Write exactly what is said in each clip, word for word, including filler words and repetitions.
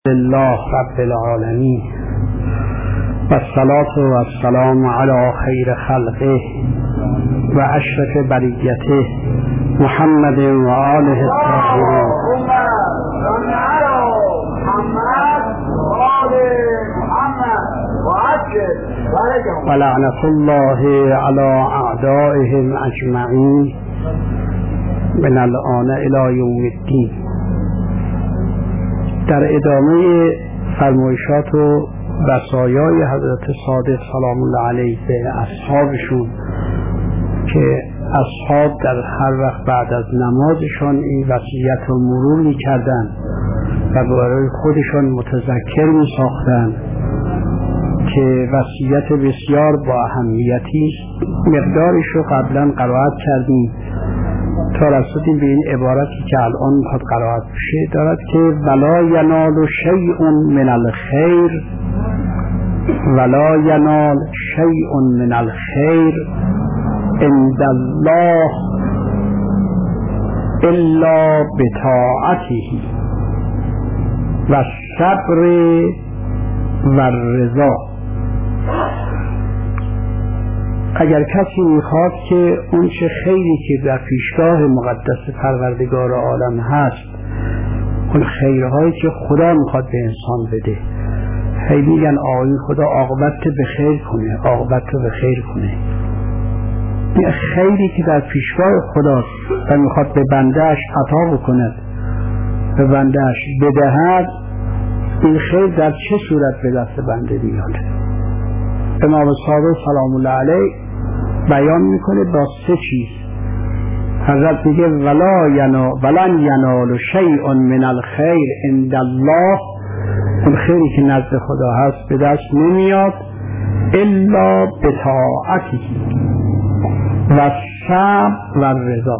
لله رب العالمین و الصلاة و السلام علی خیر خلقه و اشرف بریته محمد و آله الطاهرین و لعنت الله علی اعدائهم اجمعین من الآن الی یوم الدین. در ادامه فرمایشات و وصایای حضرت صادق سلام الله علیه به اصحابشون که اصحاب در هر وقت بعد از نمازشان این وصیت رو مرور می کردن و برای خودشان متذکر می ساختن که وصیت بسیار با اهمیتی مقدارش رو قبلا قرائت کردیم تا رسیدیم به این عبارتی که الان میخواد قرائت بشه. دارد که ولا ینال شیء من الخیر ولا ینال شیء من الخیر عند الله الا بطاعته و الصبر و الرضا. اگر کسی میخواد که اون چه خیری که در پیشگاه مقدس پروردگار عالم هست، اون خیرهایی که خدا میخواد به انسان بده، هی میگن آقای خدا عاقبت به خیر کنه، عاقبت به خیر کنه. این خیری که در پیشگاه خداست و میخواد به بندهش عطا بکند، به بندهش بدهد، این خیر در چه صورت به دست بنده میاد؟ امام صادق سلام الله علیه بیان میکنه با سه چیز. حضرت میگه ولا ینال ولن ینال شیء من الخیر عند الله، اون خیری که نزد خدا هست به دست نمیاد الا بطاعته و صبر و رضا.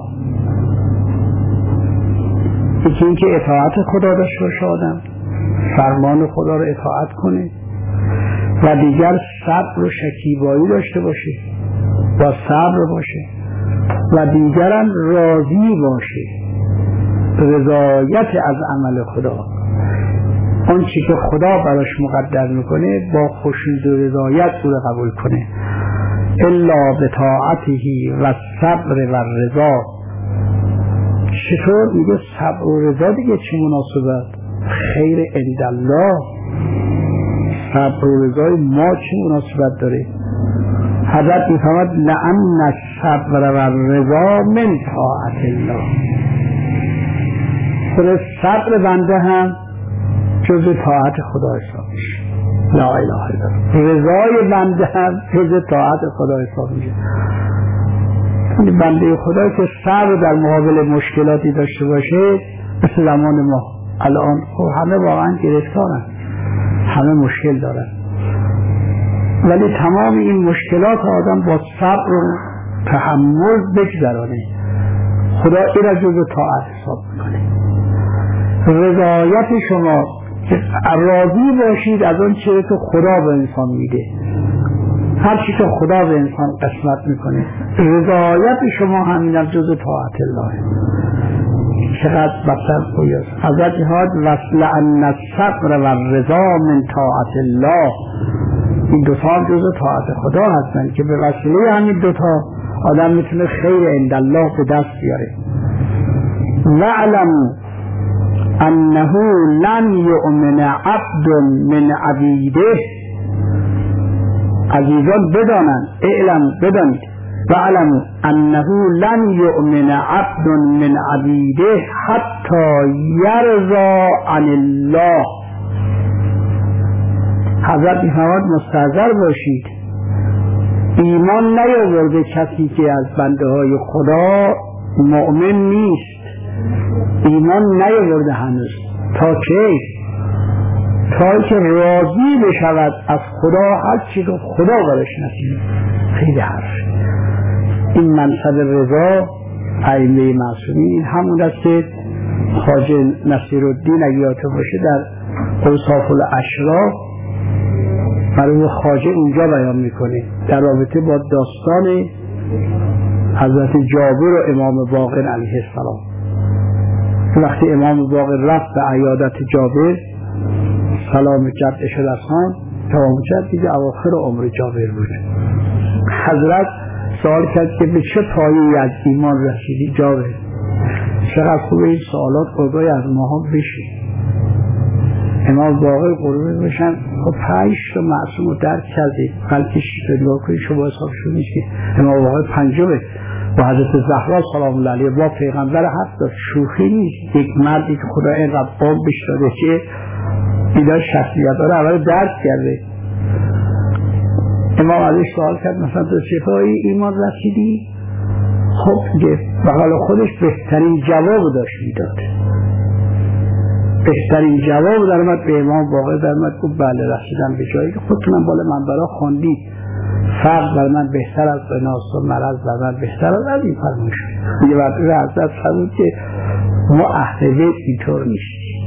یکی این که اطاعت خدا داشته باشه، آدم فرمان خدا رو اطاعت کنه، و دیگر صبر و شکیبایی داشته باشه، با صبر باشه، و دیگرم راضی باشه، رضایت از عمل خدا. اون چی که خدا براش مقدر میکنه با خشوع و رضایت رو قبول کنه. الا بطاعته و صبر و رضا. چطور؟ میگه صبر و رضا دیگه چه مناسبت؟ خیر عند الله. صبر و رضای ما چه مناسبت داره؟ حضرت میفهمد لأن الصبر و الرضا من طاعت الله. خود صبر بنده هم جز طاعت خدا حساب میشه. لا اله الا الله. رضای بنده هم جز طاعت خدا حساب میشه. بنده خدا که صبر در مقابل مشکلاتی داشته باشه، مثل زمان ما الان خب همه واقعا گرفتارن، همه مشکل دارن، ولی تمام این مشکلات آدم با صبر و تحمل بگذرانه، خدا این را جز طاعت حساب میکنه. رضایت شما که راضی باشید از اون چیزی که خدا به انسان میده، هر چی که خدا به انسان قسمت میکنه، رضایت شما همین جز طاعت الله. چقدر بسر خویست. حضرت جهاد وصل ان الصبر و الرضا من طاعت الله. این دوتا جز طاعت خدا هستن که به وسیله همین دوتا آدم میتونه خیر عند الله به دست بیاره. وَاعْلَمُوا أَنَّهُ لَنْ يُؤْمِنَ عَبْدٌ مِنْ عَبِيدِهِ. عزیزان بدانند، اعلم بدانید، وَاعْلَمُوا أَنَّهُ لَنْ يُؤْمِنَ عَبْدٌ مِنْ عَبِيدِهِ حَتَّى يَرْضَى عَنِ اللَّهِ. حضرت می‌فرماید مستحضر باشید، ایمان نیاورده کسی که از بنده های خدا مؤمن نیست، ایمان نیاورده هنوز. تا که تا که راضی بشود از خدا هر چی که خدا براش نصیب. خیلی حرف. این منصب رضا ائمه معصومین همون است که خواجه نصیرالدین اگه یادت باشه در اوصاف الاشراف برای خواجه اونجا بیان میکنه در رابطه با داستان حضرت جابر و امام باقر علیه السلام. وقتی امام باقر رفت به عیادت جابر سلام جدش رسان تمام جد دیگه اواخر عمر جابر بود. حضرت سوال کرد که به چه پایه‌ای از ایمان رسیدی جابر؟ چقدر خوبه این سوالات خدای از ماها بشه. امام باقر قربون بشن خب پنج تا معصوم رو درک کردید بلکه شیطان کنید شما حساب شدید که امام باقر پنجمه و حضرت زهرا سلام الله علیها با پیغمبر حق داشت. شوخی نیست. یک مردی که خدا اینقدر قوم بهش داده که اینا شخصیت داره اول درک کرده. امام علیه سوال کرد مثلا تو چه پایی ایمان رسیدی؟ خب دیگه بقال خودش بهترین جواب داشت میداد. بهترین جواب در اومد به امام باقر در اومد گفت بله رسیدم به جایی که خودتونم بالا منبرا خواندید فقر بر من بهتر از قناص و مرض بر من بهتر از از این فرمون شد. یه وقت حضرت فرمود که ما اهل بیت اینطور نیستیم.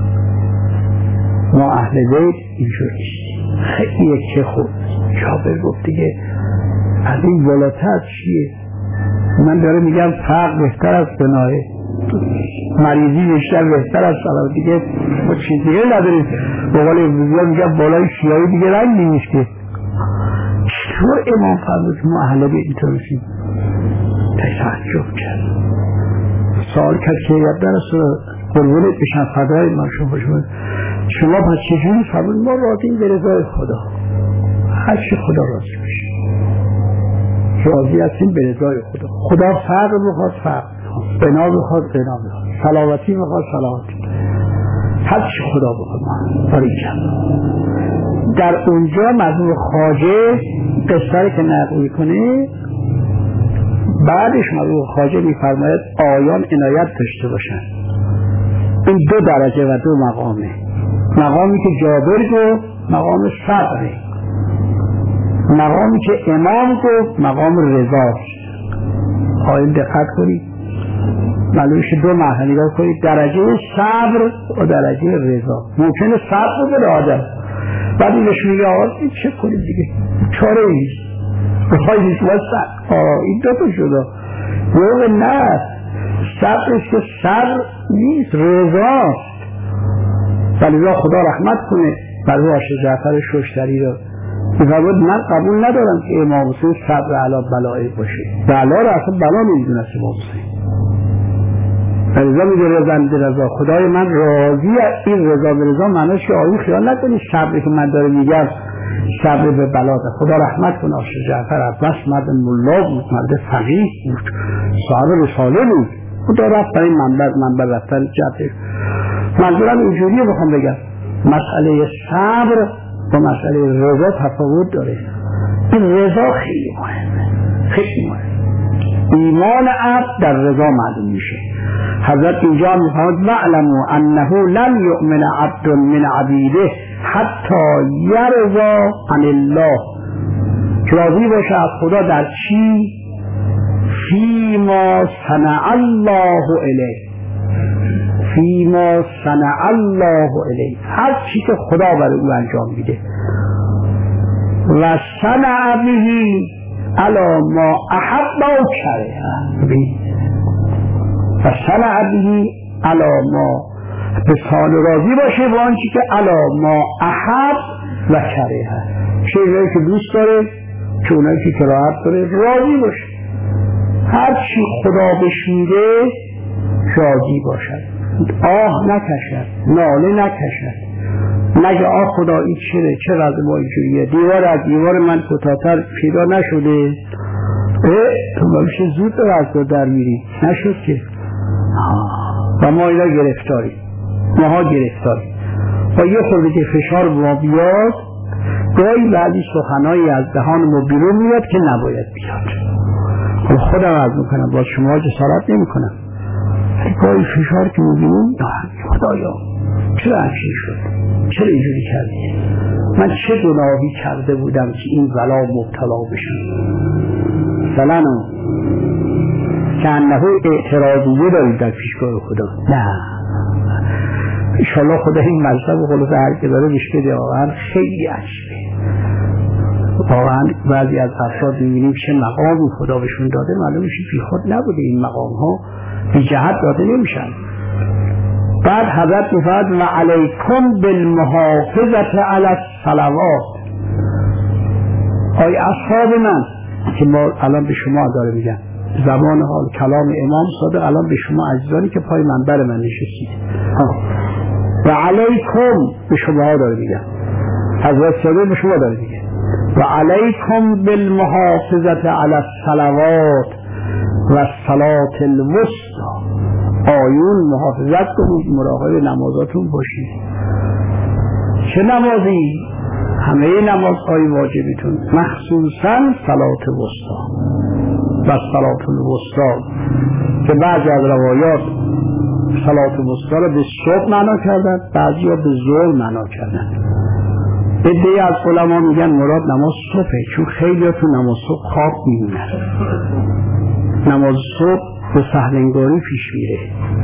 ما اهل بیت اینطور نیستیم. خیلی که خوب جابر گفت دیگه از این بالاتر چیه؟ من داره میگم فقر بهتر از قناعه، مریضی بیشتر بهتر از سلام دیگه ما چیز دیگه نداریم. بقول امروزی ها میگم بالای شیعایی دیگه رنگ نیست که چطور امام فرمود ما اهل بیت اینطور نیستیم؟ تعجب کرد. سوال کرد که یاد درست قربونت بشن فدای من شما شما شما پس چجوری فرمود؟ ما راضیم به رضای خدا، هر چی خدا راضی بشه راضی هستیم به رضای خدا. خدا فقر بخواد فقر، بنا بخواد بنا بخواد، سلامتی بخواد سلامتی، هر چی خدا بخواد ما باریکن. در اونجا مضمون خواجه قصه که نقل میکنه بعدش مضمون خواجه میفرماید آیان عنایت داشته باشن. این دو درجه و دو مقامه. مقامی که جابر گفت مقام صبره، مقامی که امام گفت مقام رضاست. آیان دقت کنید معلومش دو مرحله نگاه کنید، درجه صبر و درجه رضا. ممکنه صبر بده آدم بعد اینش میگه آقا چه کنید دیگه چاره نیست بخواهی نیست باید صبر آه این دو تا شده یه نه صبرش که صبر نیست رضاست. ولی را خدا رحمت کنه بر روح جعفر ششتری را میفرمود من قبول ندارم که امام حسین صبر علی بلای باشه. بلا را اصلا بلا نمیدونست امام حسین. رضا میگه رضا به رضا خدای من راضی. این رضا به رضا معناش که آیون خیال نکنی صبری که من داره میگم صبر به بلا ده. خدا رحمت کنه آقا جعفر عباس مرد ملا بود، مرد فقیه بود، صاحب رساله بود. خدا رفت برای منبر منبر رفتن جبه. منظورم اینجوریه بخوام بگم مسئله صبر و مسئله رضا تفاوت داره. این رضا خیلی مهمه، خیلی مهمه. ایمان عبد در رضا معلوم میشه. حضرت اینجا میفرماید وعلموا انه لن یؤمن عبد من عبیده حتی یرضا عن الله، که راضی باشه از خدا در چی؟ فیما صنع الله الیه، فیما صنع الله الیه، هر چی که خدا برای او انجام میده. و صنع به علی ما احب و کره، و صنع به علی ما به سال راضی باشه با آنچه که علی ما احب و کره، چیزایی که دوست داره، چه اونایی که کراهت داره راضی باشه. هر چی خدا بهش میده راضی باشد، آه نکشد، ناله نکشد، نگه آه خدا این چیه، چه وضع ما اینجوریه، دیوار از دیوار من کوتاه‌تر پیدا نشده، تو باشه زود به وضع در میری، نشد که. و ما اینا گرفتاری، ماها گرفتاری و یه خورده که فشار ما بیاد گاهی بعدی سخنایی از دهان ما بیرون میاد که نباید بیاد. خودم عرض میکنم با شما جسارت نمی کنم، گاهی فشار که میبینیم خدایا چرا همچین شد، چرا اینجوری کردی، من چه گناهی کرده بودم که این بلا مبتلا بشم. مثلا که انه اعتراضیه دارید در پیشگاه خدا. نه انشاءالله خدا این مذهب و خلاص هر که داره بهش بده. واقعا خیلی عجبه، واقعا بعضی از افراد میبینیم چه مقامی خدا بهشون داده، معلوم میشه بی خود نبوده. این مقام ها بی جهت داده نمیشن. بعد حضرت میفرد و علیکم بالمحافظت علی الصلوات. آی اصحاب من که ما الان به شما داره میگن زمان حال کلام امام صادق الان به شما عزیزانی که پای منبر من نشستید، و علیکم به شما داره میگن، حضرت صادق به شما داره میگه و علیکم بالمحافظت علی الصلوات و الصلاة الوسطی. آیون محافظت کنید، مراقب نمازاتون باشید. چه نمازی؟ همه نمازهای واجبتون، مخصوصا صلاة الوسطی و صلاة الوسطی که بعضی از روایات صلاة الوسطی را به صبح معنا کردن، بعضی ها به ظهر معنا کردن. عده‌ای از علما میگن مراد نماز صبحه، چون خیلی ها تو نماز صبح خواب میمونن. نماز صبح به سهلنگاری پیش میره،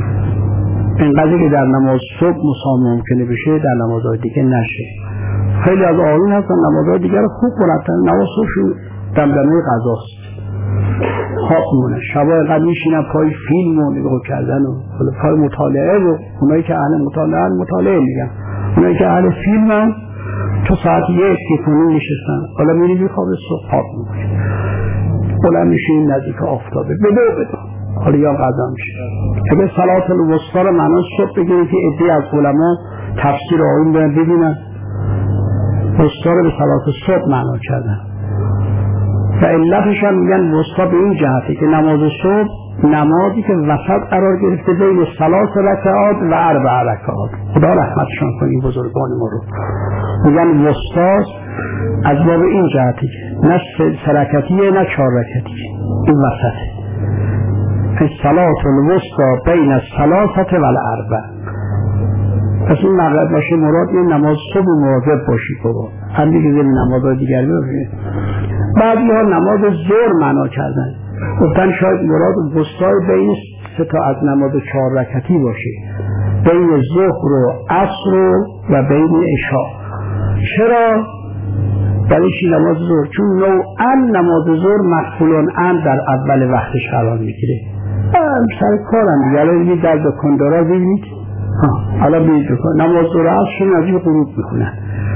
اینقدر که در نماز صبح مسام ممکنه بشه در نمازهای دیگه نشه. خیلی از آقایون هستن نمازهای دیگر رو خوب براتن، نماز صبحشون دمدمه غذاست، خواب میمونن. شبا اینقدر میشینن پای فیلم و نگاه کردن و پای مطالعه، و اونایی که اهل مطالعه مطالعه میگن، اونایی که اهل فیلم هم تو ساعت یک که کنون نشستن، حالا میری میخواب صبح خواب میکنی، بلند میشین نزدیک آفتابه بدو بدو حالا یا قضا میشه. اگه صلاة الوسطی رو معنا صبح بگیرید که عده‌ای از علما تفسیر آیین برن ببینن وسطی رو به صلاة صبح معنا کردن و علتش هم میگن وسطی به این جهته که نماز صبح نمازی که وسط قرار گرفته بین ثلاث رکعات و اربع رکعات. خدا رحمتشان کنه این بزرگان ما رو. میگن وسطاست از باب این جهتی نه سه رکعتیه نه چهار رکعتیه، این وسطه. صلاة الوسطی بین الثلاثه و الاربع. پس این مقصد باشه مراد این نماز صبح مواظب باشی بابا، هم دیگه زیر نمازهای دیگر ببینید. بعضی ها نماز ظهر معنا کردن، گفتن شاید مراد وسطای بین سه تا از نماز چهار رکعتی باشه، بین ظهر و عصر و بین عشاء. چرا؟ برای چی نماز ظهر؟ چون نوعا نماز ظهر مقبولان ان در اول وقتش قرار میگیره. سر کارم دیگه، الان دیگه در دکاندارا ببینید، حالا بید دکان نماز ظهر عصرشون از این غروب میکنن،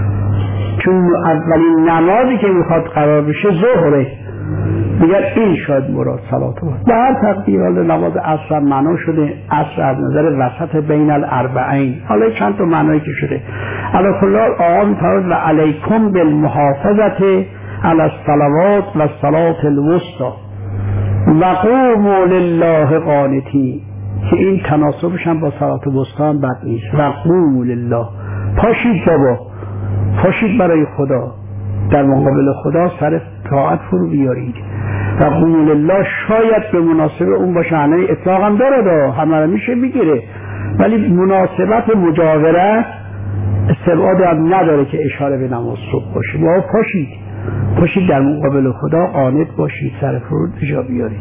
چون اولین نمازی که میخواد قرار بشه ظهره. میگن این شاید مراد صلاة الوسطی. به هر تقدیر حالا نماز عصر معنا شده، عصر از نظر وسط بین الاربعین، حالا چند تا معنایی که شده. علی کل حال آقا میفرماید و علیکم بالمحافظت علی الصلوات و الصلاة الوسطی و قوموا لله قانتین، که این تناسبش هم با صلاة الوسطی هم بد نیست. و قوموا لله، پاشید بابا، پاشید برای خدا، در مقابل خدا سر طاعت فرو بیارید. و قوموا لله شاید به مناسبه اون باشه، همه اطلاق هم داره دا، همه رو میشه بگیره، ولی مناسبت مجاورت استبعاد هم نداره که اشاره به نماز صبح باشه. با پاشید پاشید در مقابل خدا قانت باشید، سر فرو جا بیارید.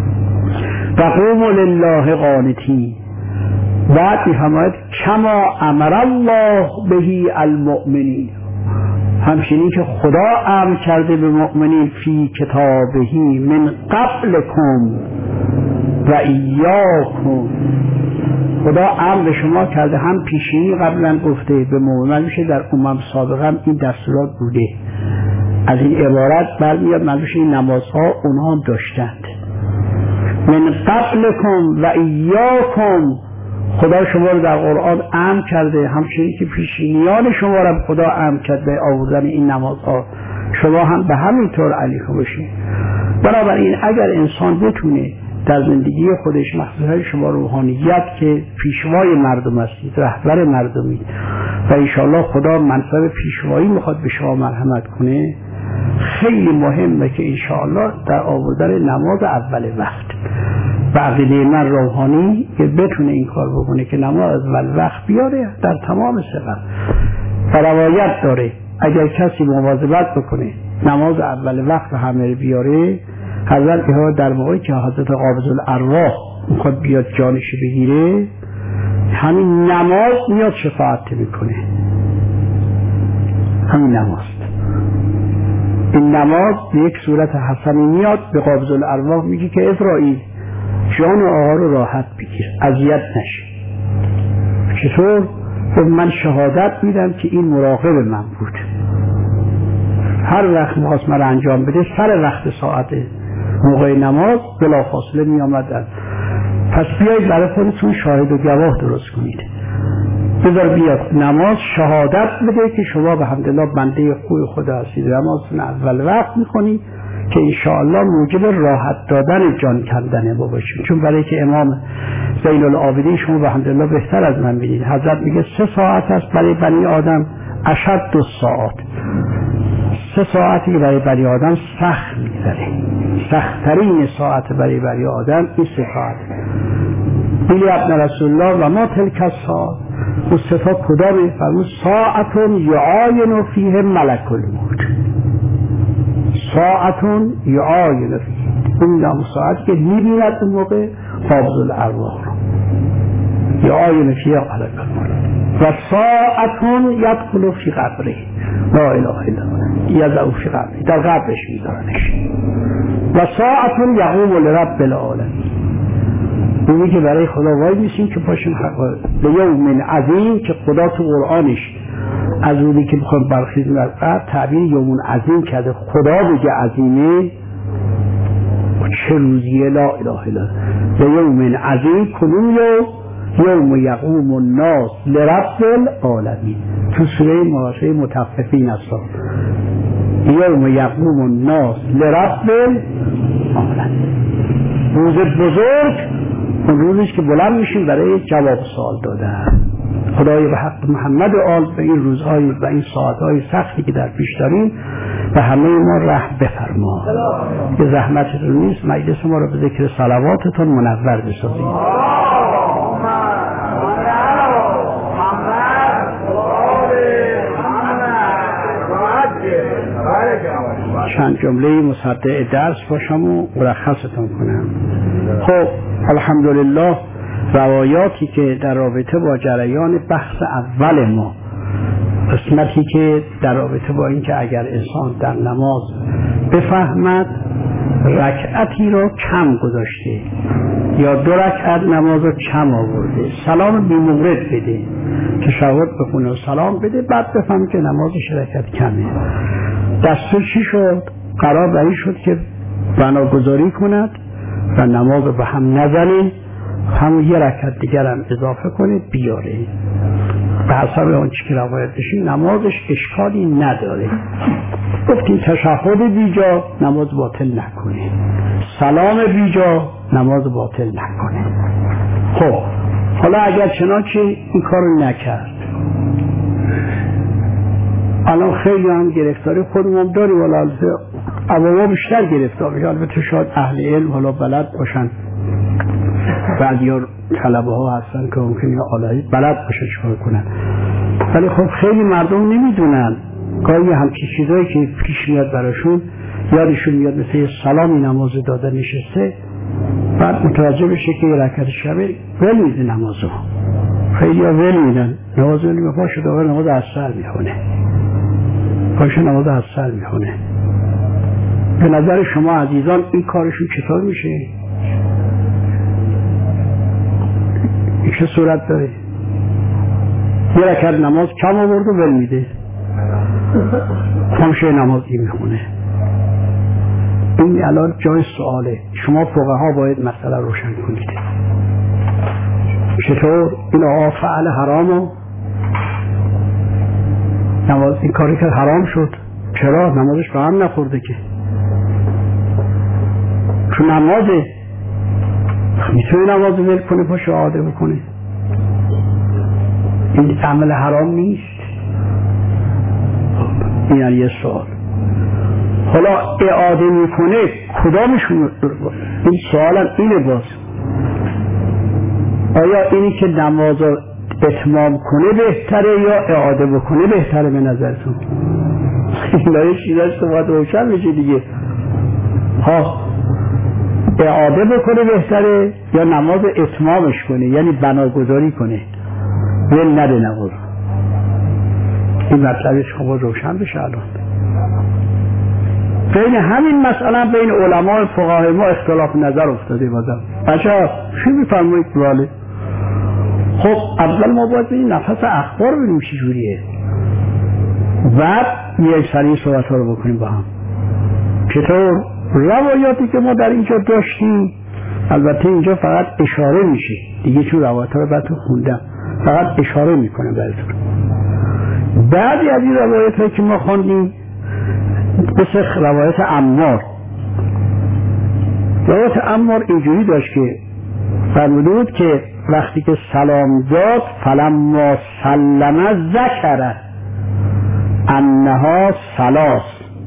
و قوموا لله قانتین. بعد میفرماید کما امر الله بهی المؤمنین، همچنین که خدا امر کرده به مؤمنین فی کتابهی من قبلکم و ایاکم. خدا امر به شما کرده، هم پیشینی قبلا گفته به مؤمنان میشه، در امم سابقا هم این دستورات بوده. از این عبارت برمیاد منظورش این نمازها اونها هم داشتند. من قبلکم و ایاکم، خدا شما رو در قرآن امر کرده، همچنین که پیشینیان شما رو خدا امر کرده به آوردن این نمازها، شما هم به همین طور علیه باشید. بنابراین اگر انسان بتونه در زندگی خودش، مخصوصا شما روحانیت که پیشوای مردم هستید، رهبر مردمی و انشاءالله خدا منصب پیشوایی میخواد به شما مرحمت کنه، خیلی مهمه که انشاءالله در آوردن نماز اول وقت و عقیده من روحانی که بتونه این کار بکنه که نماز اول وقت بیاره در تمام سفر. و روایت داره اگر کسی مواظبت بکنه نماز اول وقت رو همه بیاره، حضرت ها در موقعی که حضرت قابض الارواح میخواد بیاد جانش بگیره، همین نماز میاد شفاعت میکنه. همین نماز، این نماز به یک صورت حسنی میاد به قابض الارواح میگه که اسرائیل جان آقا رو راحت بگیر، اذیت نشه. چطور؟ من شهادت میدم که این مراقب من بود، هر وقت میخواست من انجام بده سر وقت ساعت موقع نماز بلافاصله می آمدن. پس بیایید برای خودتون شاهد و گواه درست کنید، بذار بیاد نماز شهادت بده که شما به حمدالله بنده خوی خدا هستید، نمازتون اول وقت میکنید که انشاءالله موجب راحت دادن جان کندن ما باشیم. چون برای که امام زین العابدین شما به حمدالله بهتر از من بینید، حضرت میگه سه ساعت است برای بنی آدم اشد دو ساعت، سه ساعتی که برای بنی آدم سخت میگذره، سختترین ساعت برای بنی آدم این سه ساعت. بیلی ابن رسول الله و ما تلک الساعت، اون صفات کدامه؟ فرمود ساعتون یعاین فیه ملک الموت، ساعتون یعاین فیه، اون نام ساعتی که میبیند اون موقع قابض الارواح رو، یعاین فیه ملک الموت. و ساعتون یدخل فی قبره، لا اله الا الله، یضع فی قبره، در قبرش میذارنش. و ساعتون یقوم لرب العالمین، اونی که برای خدا وای میشیم که پاشیم به یوم عظیم که خدا تو قرآنش از اونی که بخوام برخیزیم از قبر تعبیر یوم عظیم کرده. خدا بگه عظیمه، چه روزیه، لا اله الا الله. به یوم عظیم کنون یوم یقوم الناس لرب العالمین، تو سوره معاشره متففین است. یوم یقوم الناس لرب العالمین، روز بزرگ، اون روزش که بلند میشیم برای جواب سوال دادن. خدای به حق محمد و آل به این روزهای و این ساعتهای سختی که در پیش داریم به همه ما رحم بفرما. که زحمتتون نیست، مجلس ما رو به ذکر صلواتتون منور بسازید. چند جمله مصدق درس باشم و مرخصتون کنم. خب الحمدلله روایاتی که در رابطه با جریان بحث اول ما، قسمتی که در رابطه با این که اگر انسان در نماز بفهمد رکعتی رو کم گذاشته یا دو رکعت نماز رو کم آورده، سلام بی مورد بده، تشهد بخونه و سلام بده، بعد بفهم که نمازش رکعت کمه. دستور چی شد؟ قرار بری شد که بناگذاری کند و نماز رو به هم نزنه، همون یه رکعت دیگر هم اضافه کنه بیاره. به حسب اون چی که روایت بشین نمازش اشکالی نداره. گفتیم تشهد بیجا نماز باطل نکنه، سلام بیجا نماز باطل نکنه. خب حالا اگر چنانچه این کارو نکرد، الان خیلی هم گرفتاری خودمون داریم، ولی البته عوام بیشتر گرفتار میشه. البته شاید اهل علم حالا بلد باشن، بعضی ها طلبه ها هستن که ممکنه آلایی بلد باشن چکار کنن، ولی خب خیلی مردم نمیدونن. گاهی همچین چیزایی که پیش میاد براشون، یادشون میاد مثل یه سلامی نماز داده نشسته، بعد متوجه بشه که یه رکعت شبه ول میده نمازو. خیلی ها ول میدن نماز، ول میده پاشو داور نماز عصر میخونه، پاشو نماز عصر میخونه. به نظر شما عزیزان این کارشون چطور میشه؟ این چه صورت داره؟ یه رکعت نماز کم آورد و ول میده، خامشه نمازی میخونه. این الان جای سواله، شما فقها باید مسئله روشن کنید. چطور این آقا فعل حرامو نماز این کاری که حرام شد، چرا؟ نمازش به هم نخورده که، چون نمازه میتونه نماز ول کنه پاش عاده بکنه، این عمل حرام نیست. این یعنی یه سوال. حالا اعاده میکنه کدامشون؟ این سوالم اینه، باز آیا اینی که نماز رو اتمام کنه بهتره یا اعاده بکنه بهتره به نظرتون؟ این چیزاش تو باید روشن بشه دیگه. ها اعاده بکنه بهتره یا نماز اتمامش کنه، یعنی بناگذاری کنه، ول نده نماز؟ این مطلبش خب روشن بشه. الان بین همین مسئله بین علماء فقهای ما اختلاف نظر افتاده. بازم بچه چی میفرمایید؟ واله خب اول ما باید بینیم نفس اخبار ببینیم چی جوریه، بعد یک سری صحبت ها رو بکنیم با هم. چطور؟ روایاتی که ما در اینجا داشتیم، البته اینجا فقط اشاره میشه دیگه، چون روایت ها رو براتون خوندم، فقط اشاره میکنه براتون. بعدی از این روایت هایی که ما خوندیم مثل روایت عمار، روایت عمار اینجوری داشت که فرموده بود که وقتی که سلام داد فلما سلم ذکر انها ثلاث.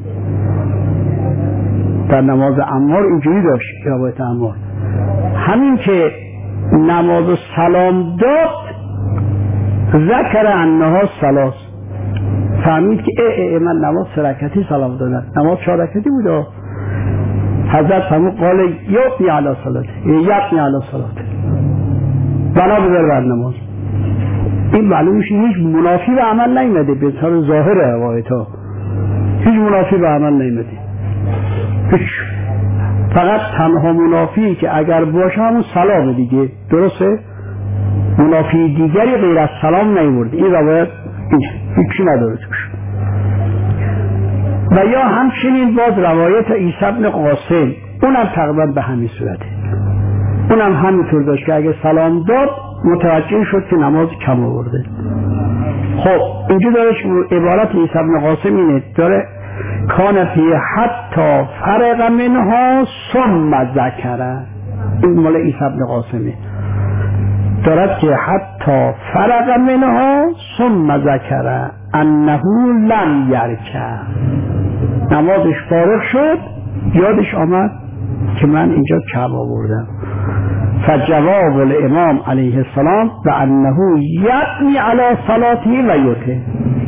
در نماز عمار اینجوری داشت روایت عمار، همین که نماز سلام داد ذکر انها ثلاث، فهمید که ای ای من نماز سه رکعتی سلام دادم، نماز چهار رکعتی بود. حضرت فرمود قال یبنی علی صلاته، یبنی علی صلاته، بنا بذار بر نماز. این معلوم میشه هیچ منافی به عمل نیامده، به طور ظاهر روایت ها هیچ منافی به عمل نیامده، هیچ. فقط تنها منافی که اگر باشه همون سلام دیگه، درسته؟ منافی دیگری غیر از سلام نیورد. این روایت هیچی نداره توش. و یا همچنین باز روایت عیسی بن قاسم، اونم تقریبا به همین صورته، اونم همینطور داشت که اگه سلام داد متوجه شد که نماز کم آورده. خب اینجا داره عبارت عیسی بن قاسم اینه، داره کان فی حتی فرق منها ثم ذکر. این مال عیسی بن قاسمه، دارد که حتی فرق منها ثم ذکر انه لم یرکع، نمازش فارغ شد یادش آمد که من اینجا کم آوردم. فجواب الامام علیه السلام و انه یبنی علی صلاته و یوته،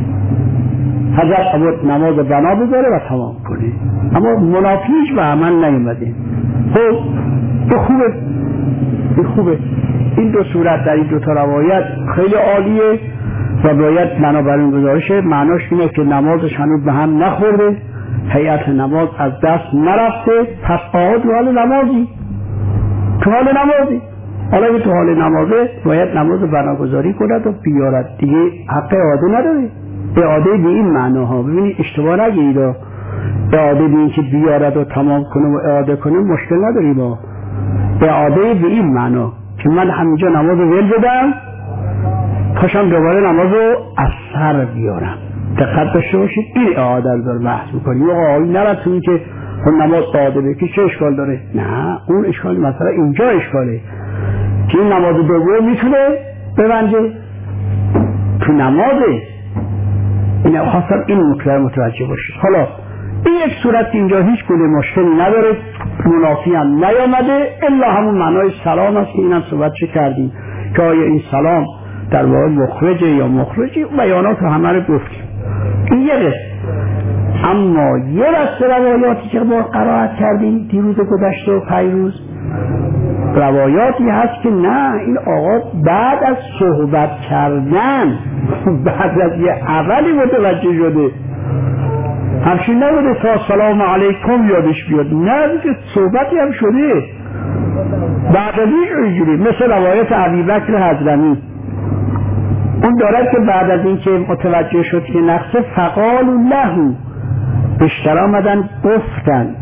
حضرت نماز بنا بذاره و تمام کنه، اما منافیش به عمل نیومده. خب این خوبه، این خوبه. این دو صورت در این دو تا روایت خیلی عالیه و باید بنابراین گزارشه. معناش اینه که نمازش هنوز به هم نخورده، هیئت نماز از دست نرفته، پس آقا تو حال نمازی، تو حال نمازی حالا که تو حال نمازه باید نماز بناگذاری کند و بیارد دیگه، حق اعاده نداره. اعاده به این معناها، ببینید اشتباه نگیرید، اعاده به این که بیارد و تمام کنه و اعاده کنه مشکل نداریم، با اعاده به این معنا که من همینجا نماز ول بدم پاشم دوباره نماز رو از سر بیارم. دقت داشته باشید، این اعاده رو داره بحث میکنیم. آقا این نرد تو این که نماز اعاده بکنی چه اشکال داره؟ نه، اون اشکال مثلا اینجا اشکاله که این نماز دوم میتونه ببنده تو نمازه. این خواستم این مطلع متوجه باشید. حالا این یک صورت اینجا هیچ گونه مشکلی نداره، منافی هم نیامده، الا همون معنای سلام است که اینم صحبت چه کردیم که آیا این سلام در واقع مخرجه یا مخرجی، بیانات همه رو گفتیم. این یه قسم. اما یه دسته روایاتی که ما قرائت کردیم دیروز گذشته و پیروز، روایاتی هست که نه، این آقا بعد از صحبت کردن بعد از یه اولی متوجه شده، همچین نبوده تا سلام علیکم یادش بیاد، نه دیگه صحبتی هم شده بعد از اینجوری. مثل روایت ابوبکر حضرمی، اون دارد که بعد از این که متوجه شد که نقصه فقال له، بیشتر آمدن گفتن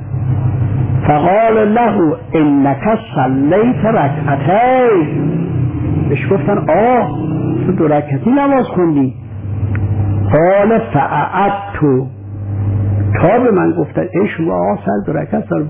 فقال له انک صلیت رکعتین، بهش گفتن آه تو دو رکعتی نماز خوندی. قال فاعدت، تا به من گفتن ای شما آقا سر دو رکعت سر،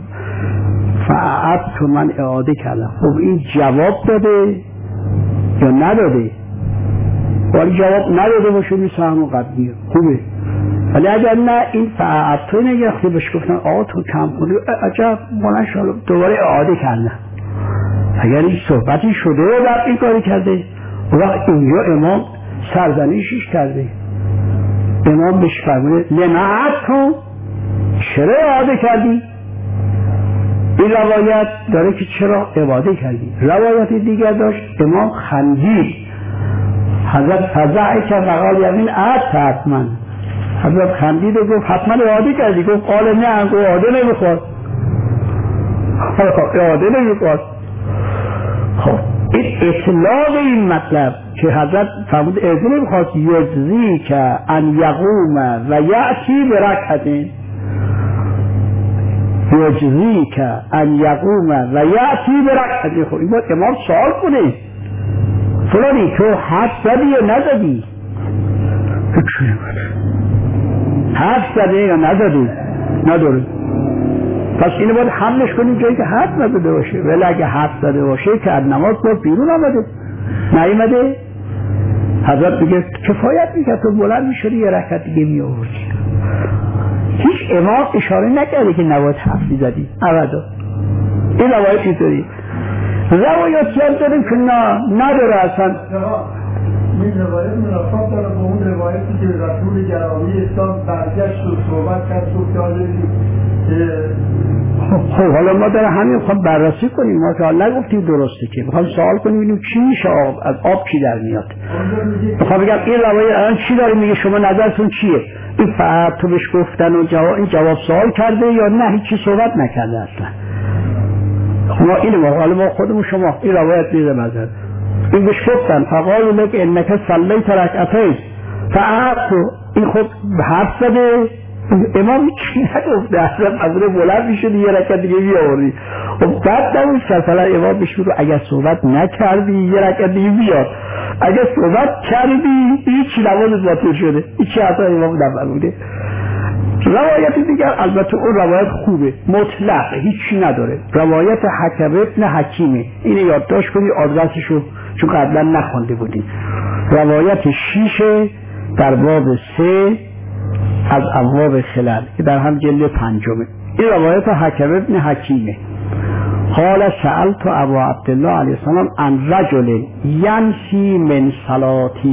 فاعدت من اعاده کردم. خب این جواب داده یا نداده؟ ولی جواب نداده باشه میشه همون قبلیه، خوبه. ولی اگر نه این فاعدت نگرفته بهش گفتن آقا تو کم کنی، عجب مانشالله دوباره اعاده کردن. اگر این صحبتی شده و بعد این کاری کرده، وقت اینجا امام سرزنشش کرده، امام بهش فرموده لمعت کن، چرا اعاده کردی؟ این روایت داره که چرا اعاده کردی. روایت دیگر داشت امام خندید، حضرت فزعی که فقال یمین اعاد حتما، حضرت خندید و گفت حتما اعاده کردی؟ گفت قال نه، گفت اعاده نمیخواد، اعاده نمیخواد. خب این اطلاق این مطلب که حضرت فرمود ازنی بخواست یجزی که ان یقوم و یأتی برکعتین، یجزی که ان یقوم و یأتی برکعتین. خب این باید امام سوال کنه فلانی تو حد زدی یا نزدی؟ حد زدی یا نزدی؟ نداره. پس اینو باید حملش کنیم جایی که حد نزده باشه، ولی اگه حد زده باشه که از نماز باید بیرون آمده نیامده، حضرت میگه کفایت میکرد تو بلند میشدی یه رکعت دیگه میآوردی. هیچ امام اشاره نکرده که نباید حرف میزدی ابدا. این روایت اینطوری. روایاتی هم داریم که نه نداره اصلا. این روایت منافات داره با اون روایتی که رسول گرامی اسلام برگشت و صحبت کرد خب حالا ما داره همین خواهم بررسی کنیم، ما که حالا نگفتیم درسته که میخوام سوال کنیم اینو چی میشه آب، از آب چی در میاد. میخوام بگم این روایت الان چی داره میگه، شما نظرتون چیه؟ این فقط تو بهش گفتن و جواب این جواب سوال کرده یا نه هیچی صحبت نکرده اصلا؟ ما اینو ما حالا ما خودمون شما این روایت میده مثلا این بهش گفتن فقالوا لك انك صليت ركعتين فقط این خود حرف زده امام چی نگفته اصلا حضور بلند میشد یه رکعت دیگه بیاوردی. خب بعد نمون مثلا امام بهش بگو اگر صحبت نکردی یه رکعت دیگه بیار، اگر صحبت کردی هیچی نمازت باطل شده. این چی اصلا امام نفرموده. روایت دیگر البته اون روایت خوبه مطلق هیچی نداره، روایت حکم ابن حکیمه، اینو یادداشت کنی آدرسشو چون قبلا نخونده بودیم. روایت شیشه در باب سه از ابواب خلل که در هم جلد پنجمه. این روایت حکم ابن حکیمه. قال سألت ابا عبدالله علیه السلام عن رجل ینسی من صلاته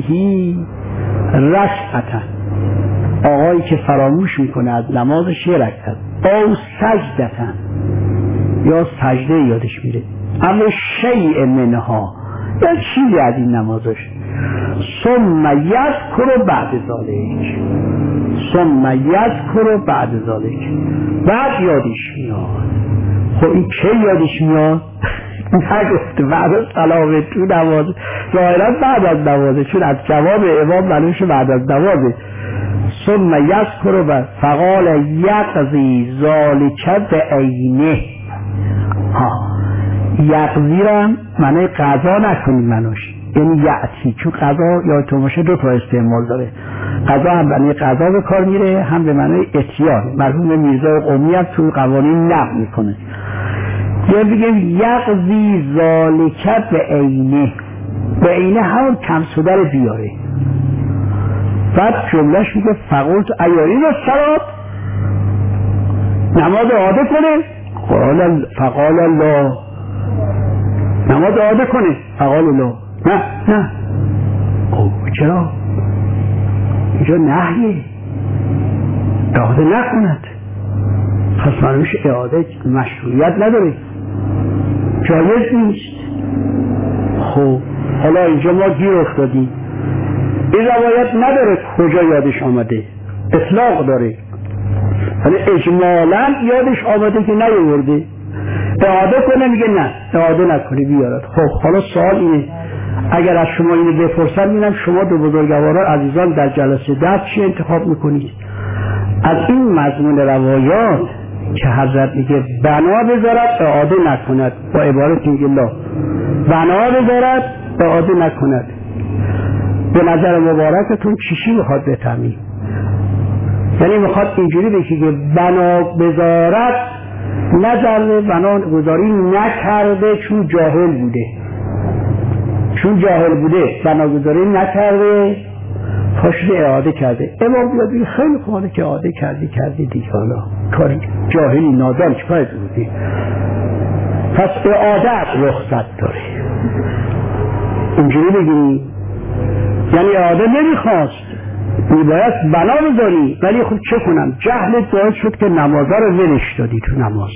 رکعة، آقایی که فراموش میکنه از نمازش یه رکعت، او سجدتن یا سجده یادش میره، اما شیء منها یا چیزی از این نمازش، ثم یذکر بعد ذالک، ثم یذکر بعد ذالک، بعد یادش میاد. خب این چه یادش میاد؟ نگفته بعد از سلامه تو نماز، ظاهرا بعد از نمازه، چون از جواب امام معلومش بعد از نمازه. ثم یذکر بعد فقال یقضی ذالک بعینه. ها یقضی را معنی قضا نکنید منوش، یعنی یعطی، چون قضا یا تو باشه دو تا استعمال داره، قضا هم معنی قضا به کار میره، هم به معنی اتیان. مرحوم میرزا قمی هم تو قوانین نقل میکنه یا بگیم یقضی ذالک بعینه، بعینه همون کمسوده رو بیاره. بعد جملهش میگه فقلت ایارین الصلاة، نماز عاده کنه، قال فقال الله، نماز عاده کنه، فقال الله نه نه. او چرا اینجا نهیه اعاده نکند، پس معلومش اعاده مشروعیت نداره، جایز نیست. خب حالا اینجا ما گیر افتادیم، این روایت نداره کجا یادش آمده، اطلاق داره، ولی اجمالا یادش آمده که نیاورده، اعاده کنه میگه نه اعاده نکنه بیارد. خب حالا سوال اینه اگر از شما اینو بپرسن میگم شما دو بزرگواران عزیزان در جلسه درس چی انتخاب میکنید؟ از این مضمون روایات که حضرت میگه بنا بذارد اعاده نکند، با عبارت میگه لا بنا بذارد اعاده نکند، به نظر مبارکتون چیشی میخواد بتمی؟ یعنی میخواد اینجوری بگه که بنا بذارد نظر بنا گذاری نکرده چون جاهل بوده، چون جاهل بوده بناگذاری نکرده پاشده اعاده کرده. امام بیاد بگه خیلی خوبه که اعاده کردی کردی دیگه، حالا کاری جاهلی نادان چه باید بودی، پس اعاده رخصت داره. اینجوری بگی یعنی اعاده نمیخواست، میباید بنا بذاری، ولی خب چه کنم جهلت باعث شد که نمازه رو ولش دادی تو نماز.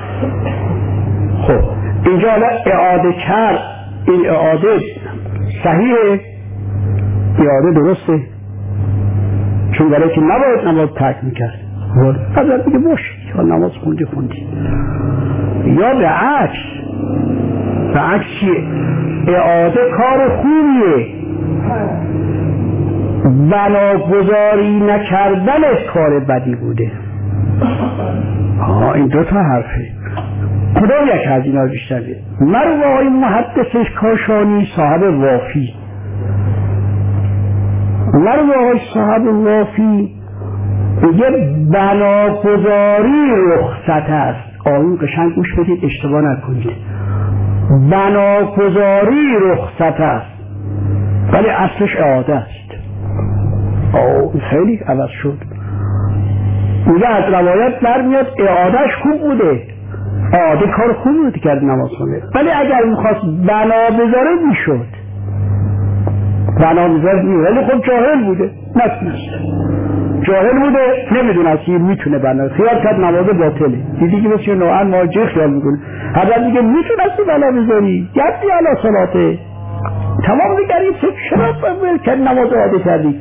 خب اینجا اعاده کرد، این اعاده صحیحه، اعاده درسته، چون برای که نباید نماز ترک میکرد. حضرت میگه باشه نماز خوندی خوندی. یا به عکس، به عکس چیه؟ اعاده کار خوبیه، بناگذاری نکردن کار بدی بوده. آه این دو تا حرفه. کدام یک از اینا بیشتر بیه؟ مرو آقای محدث کاشانی صاحب وافی، مرو آقای صاحب وافی یه بناگذاری رخصت است. آقایون قشنگ گوش بدید اشتباه نکنید. بناگذاری رخصت است ولی اصلش اعاده است. آه خیلی عوض شد. میگه از روایت برمیاد اعادهش خوب بوده، اعاده کار خوبی بوده کرد نماز خونه، ولی اگر میخواست بنا بذاره میشد، بنا بذاره میشد، ولی خب جاهل بوده، نتونست، جاهل بوده نمیدونه که میتونه بنا، خیال کرد نماز باطله. دیدی که بسیار نوعا مواجه خیال میکنه، حضرت میگه میتونستی بنا بذاری، گردی علا صلاته، تمام دیگری چرا کرد نماز اعاده کردی.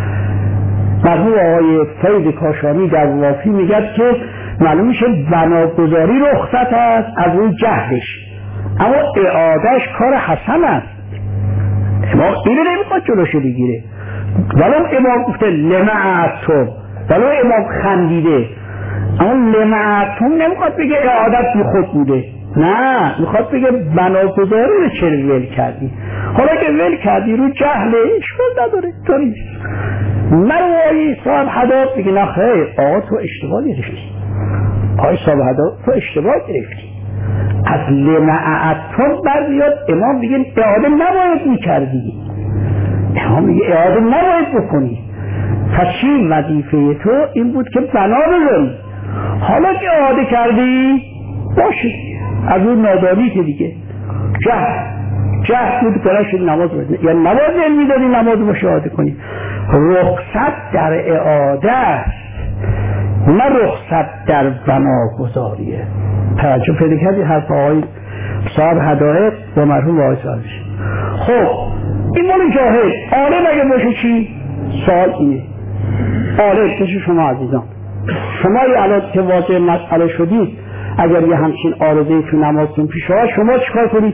مرحوم آقای فیض کاشانی در وافی میگه که معلوم میشه بناگذاری رخصت است از اون جهلش، اما اعادهش کار حسن است. امام اینو نمیخواد جلوش بگیره، ولو امام گفته لمعتم، ولو امام خندیده، اما لمعتم نمیخواد بگه اعادت بی خود بوده، نه میخواد بگه بناگذاری رو چرا ول کردی. حالا که ول کردی رو جهل اشکال نداره، تو نیست. مروایی صاحب حداد بگه نه خیر آقا تو اشتباه گرفتی، آقای صاحب حداد تو اشتباه گرفتی، از لمعتم برمیاد امام میگه اعاده نباید میکردی، امام میگه اعاده نباید بکنی، پس چی وظیفه تو این بود که بنا بذاری. حالا که اعاده کردی باشه، از اون نادانی که دیگه جهل جهل بود کنه شد نماز بزنی، یا نماز علمی داری نماز باشه اعاده کنی. رخصت در اعاده است نه رخصت در بناگذاریه. توجه پیدا کردی حرف آقای صاحب هدایت و مرحوم آقای صاحب. خب این مال جاهل عالم اگه باشه چی؟ سوال اینه، عالم کسی شما عزیزان، شما یه الان که واضح مسئله شدید، اگر یه همچین عارضه‌ای تو نمازتون پیش آمد شما چیکار کنید؟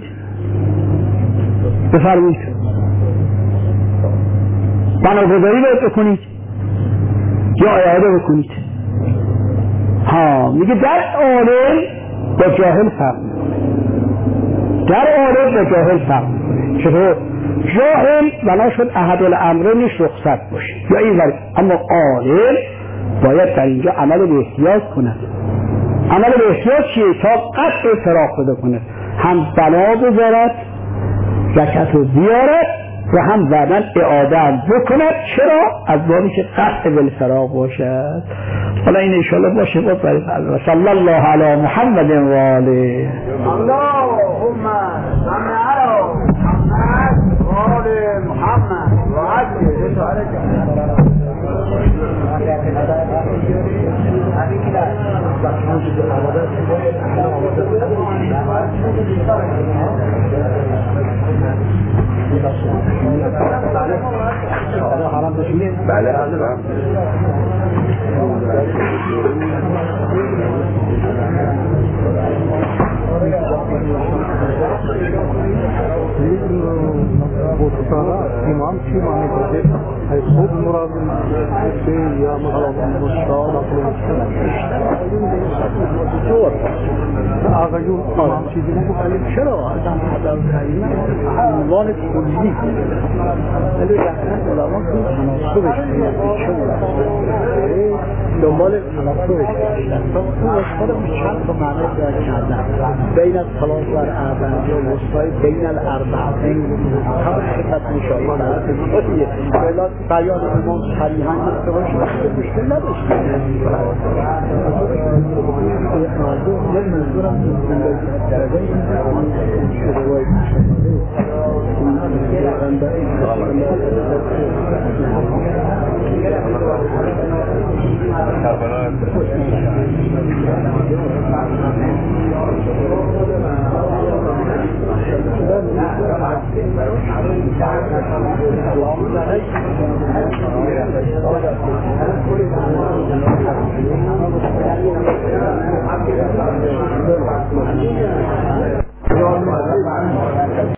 بفرمایید. بناگذاری باید بکنید یا اعاده بکنید؟ ها میگه در عالم با جاهل فرق میکنه، در عالم با جاهل فرق میکنه. چطور؟ جاهل بنا شد احد الامرینش رخصت باشه یا این ولی، اما عالم باید در اینجا عمل به احتیاط کنه. عمل به احتیاط چیه؟ تا قطع فراق بده کنه، هم بنا بذارد زکات رو بیارد و هم بعداً اعاده هم بکند. چرا؟ از بابی که قطع بالفراق باشد. حالا این انشاءالله باشه بود برای فرمان. صلی الله علی محمد و آله. اللهم صل علی محمد و آل محمد و عجل بله حضرت. امام چی معنی کرده؟ ای خود مراد به یا مراد مشتاق جور آقا جون امام چیزی نگفت چرا آدم حضرت کریمه عنوان کلی ولی یعنی علما که تناسبش دنبال تناسبش تو اشکال چند تا معنی داره کردن بین الثلاث و الاربع و وسطای بین الاربعین هم خطت انشاءالله در خطیه بلا بیان امام صریحا مستواش مشکل نداشت. یک منظور هم درجه این روایت شده